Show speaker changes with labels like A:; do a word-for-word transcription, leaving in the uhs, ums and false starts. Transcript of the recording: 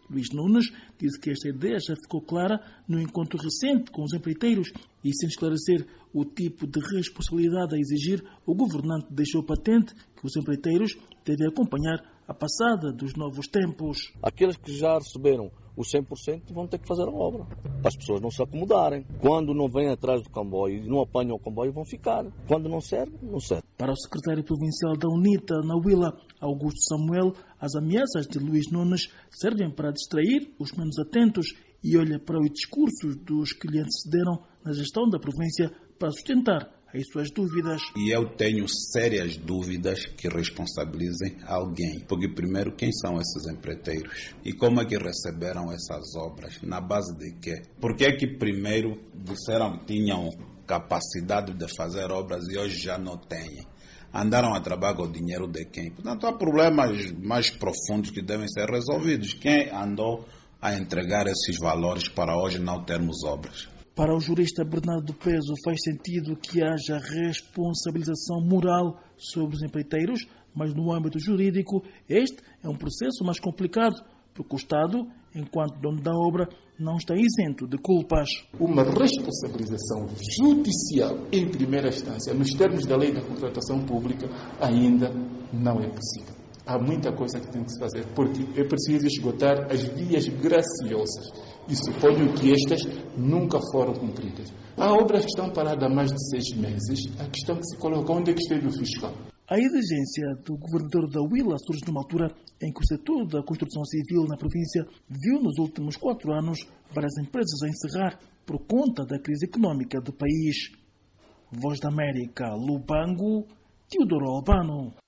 A: Luís Nunes disse que esta ideia já ficou clara no encontro recente com os empreiteiros e, sem esclarecer o tipo de responsabilidade a exigir, o governante deixou patente que os empreiteiros devem acompanhar a passada dos novos tempos.
B: Aqueles que já receberam os cem por cento vão ter que fazer a obra, para as pessoas não se acomodarem. Quando não vêm atrás do comboio e não apanham o comboio, vão ficar. Quando não serve, não serve.
A: Para o secretário provincial da UNITA, na Huila, Augusto Samuel, as ameaças de Luís Nunes servem para distrair os menos atentos e olha para os discursos dos que lhe antecederam na gestão da província para sustentar as suas dúvidas.
C: E eu tenho sérias dúvidas que responsabilizem alguém. Porque, primeiro, quem são esses empreiteiros? E como é que receberam essas obras? Na base de quê? Por que é que, primeiro, disseram que tinham capacidade de fazer obras e hoje já não têm? Andaram a trabalhar com o dinheiro de quem? Portanto, há problemas mais profundos que devem ser resolvidos. Quem andou a entregar esses valores para hoje não termos obras?
A: Para o jurista Bernardo Peso, faz sentido que haja responsabilização moral sobre os empreiteiros, mas no âmbito jurídico este é um processo mais complicado, porque o Estado, enquanto dono da obra, não está isento de culpas.
D: Uma responsabilização judicial em primeira instância, nos termos da lei da contratação pública, ainda não é possível. Há muita coisa que tem que se fazer, porque é preciso esgotar as vias graciosas e suponho que estas nunca foram cumpridas. Há obras que estão paradas há mais de seis meses, a questão que se coloca, onde é que esteve o fiscal?
A: A exigência do governador da Huila surge numa altura em que o setor da construção civil na província viu nos últimos quatro anos várias empresas a encerrar por conta da crise económica do país. Voz da América, Lubango, Teodoro Albano.